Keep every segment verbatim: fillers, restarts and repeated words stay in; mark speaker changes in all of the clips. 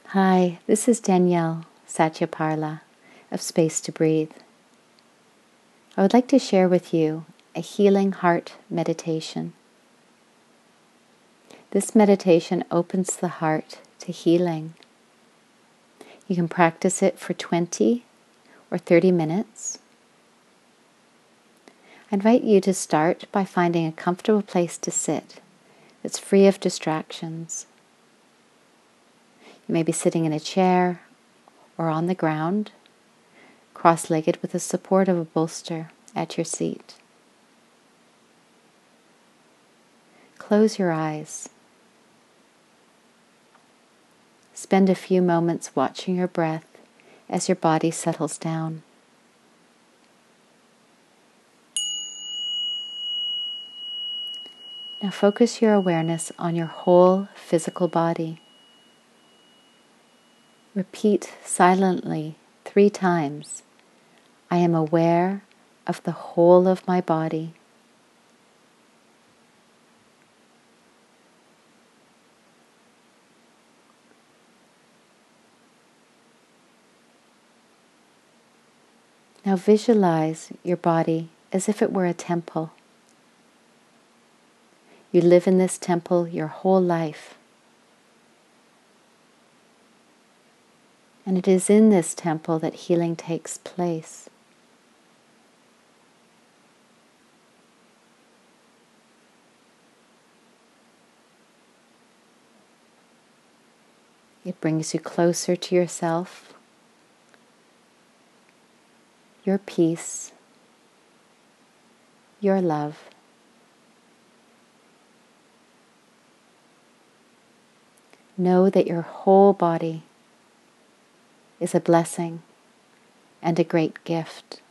Speaker 1: Hi, this is Danielle Satyaparla of Space to Breathe. I would like to share with you a healing heart meditation. This meditation opens the heart to healing. You can practice it for twenty or thirty minutes. I invite you to start by finding a comfortable place to sit that's free of distractions. You may be sitting in a chair or on the ground, cross-legged with the support of a bolster at your seat. Close your eyes. Spend a few moments watching your breath as your body settles down. Now focus your awareness on your whole physical body. Repeat silently three times, I am aware of the whole of my body. Now visualize your body as if it were a temple. You live in this temple your whole life. And it is in this temple that healing takes place. It brings you closer to yourself, your peace, your love. Know that your whole body is a blessing and a great gift.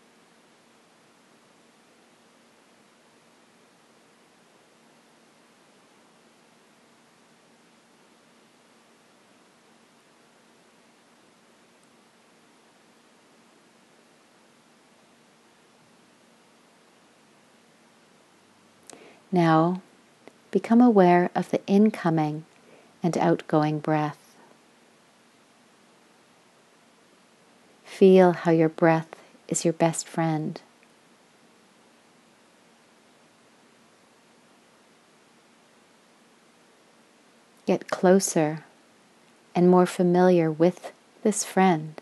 Speaker 1: Now, become aware of the incoming and outgoing breath. Feel how your breath is your best friend. Get closer and more familiar with this friend.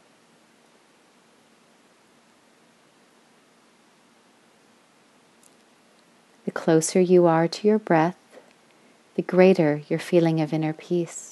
Speaker 1: The closer you are to your breath, the greater your feeling of inner peace.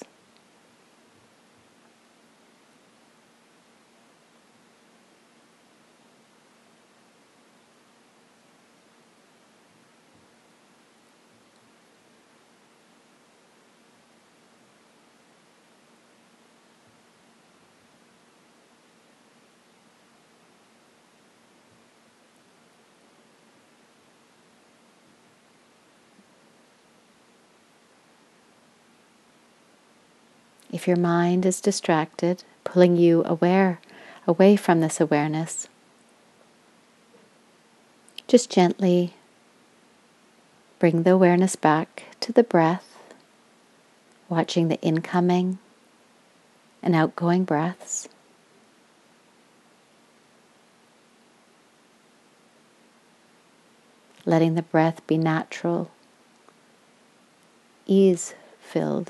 Speaker 1: If your mind is distracted, pulling you aware, away from this awareness, just gently bring the awareness back to the breath, watching the incoming and outgoing breaths. Letting the breath be natural, ease-filled.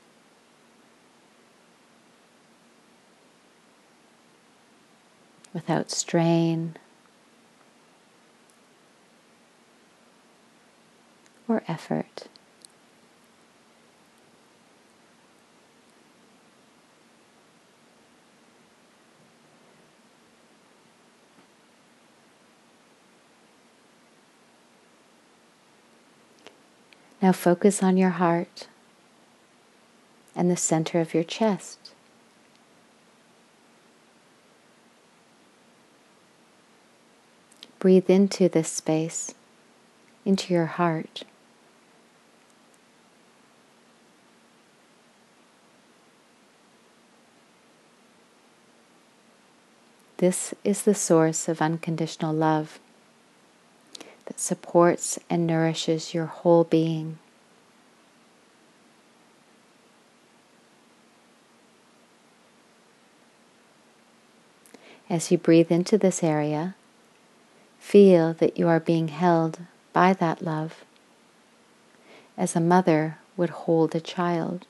Speaker 1: Without strain or effort. Now focus on your heart and the center of your chest. Breathe into this space, into your heart. This is the source of unconditional love that supports and nourishes your whole being. As you breathe into this area, feel that you are being held by that love, as a mother would hold a child.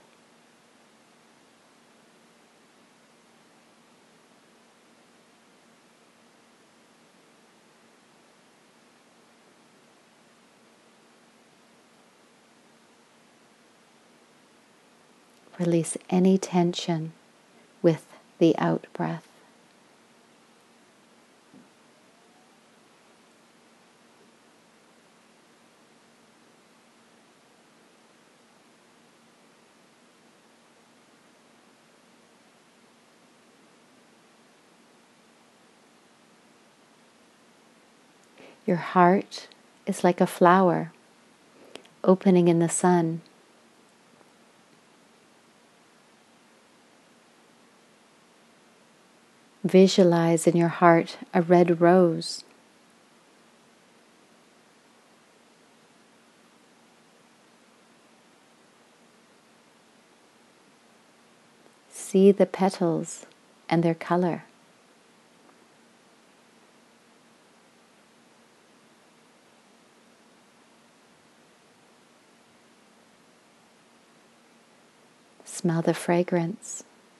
Speaker 1: Release any tension with the out breath. Your heart is like a flower opening in the sun. Visualize in your heart a red rose. See the petals and their color. Smell the fragrance.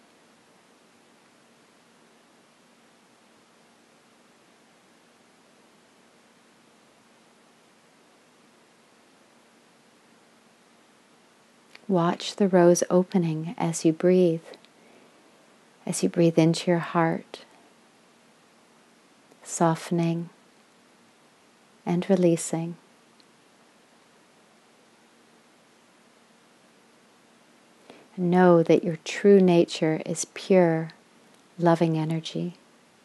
Speaker 1: Watch the rose opening as you breathe, as you breathe into your heart, softening and releasing. Know that your true nature is pure, loving energy.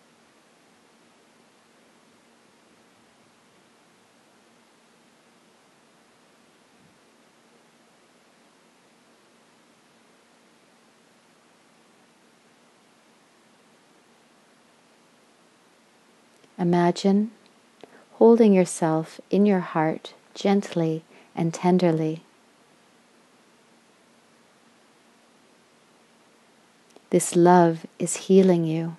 Speaker 1: Imagine holding yourself in your heart gently and tenderly. This love is healing you.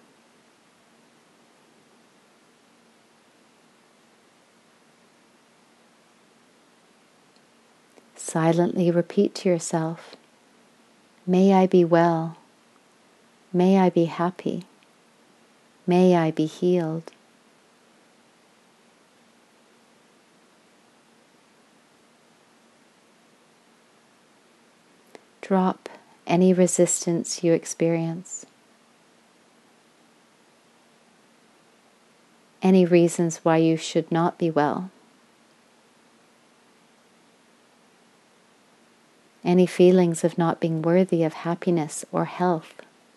Speaker 1: Silently repeat to yourself, "May I be well. May I be happy. May I be healed." Drop any resistance you experience, any reasons why you should not be well, any feelings of not being worthy of happiness or health.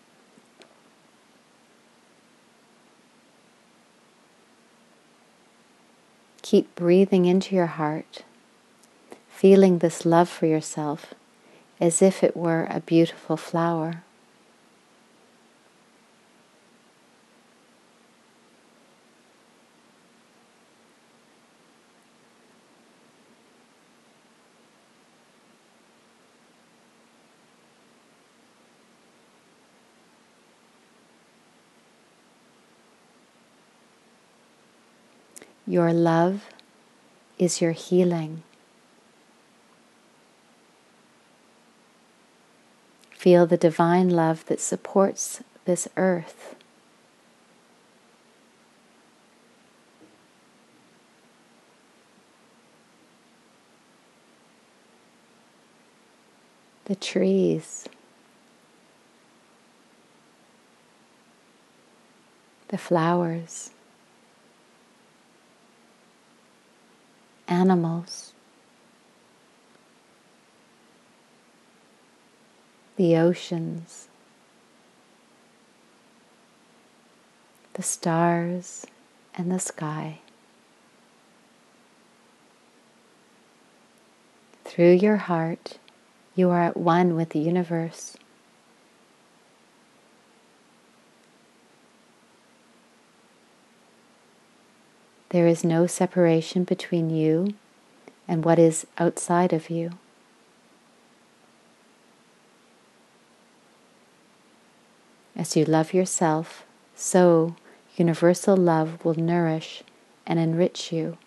Speaker 1: Keep breathing into your heart, feeling this love for yourself as if it were a beautiful flower. Your love is your healing. Feel the divine love that supports this earth. The trees, the flowers, animals, the oceans, the stars, and the sky. Through your heart, you are at one with the universe. There is no separation between you and what is outside of you. As you love yourself, so universal love will nourish and enrich you.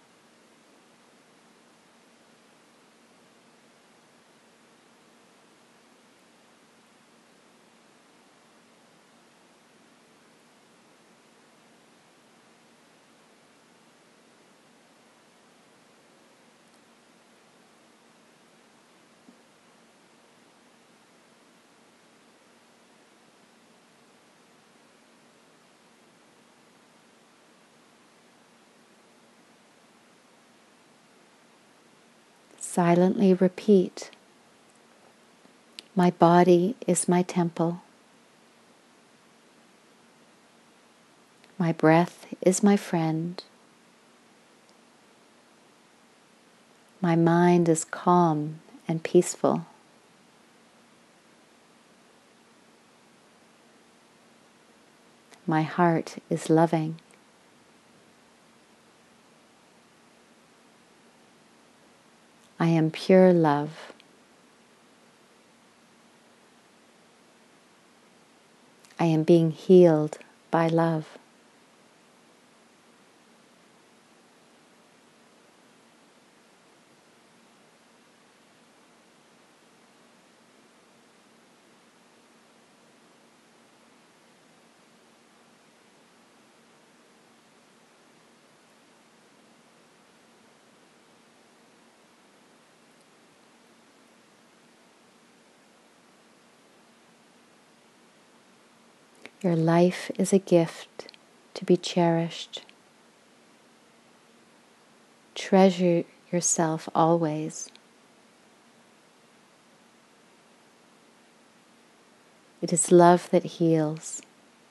Speaker 1: Silently repeat, my body is my temple. My breath is my friend. My mind is calm and peaceful. My heart is loving. I am pure love. I am being healed by love. Your life is a gift to be cherished. Treasure yourself always. It is love that heals.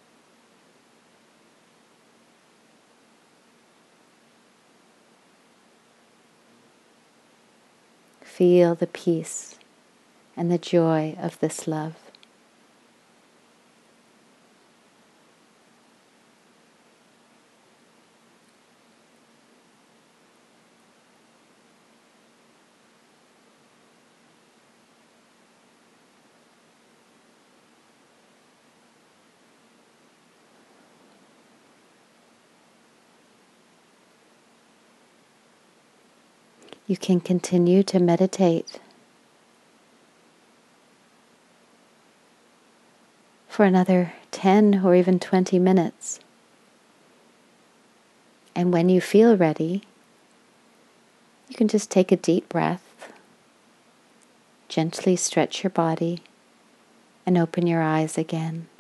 Speaker 1: Feel the peace and the joy of this love. You can continue to meditate for another ten or even twenty minutes. And when you feel ready, you can just take a deep breath, gently stretch your body, and open your eyes again.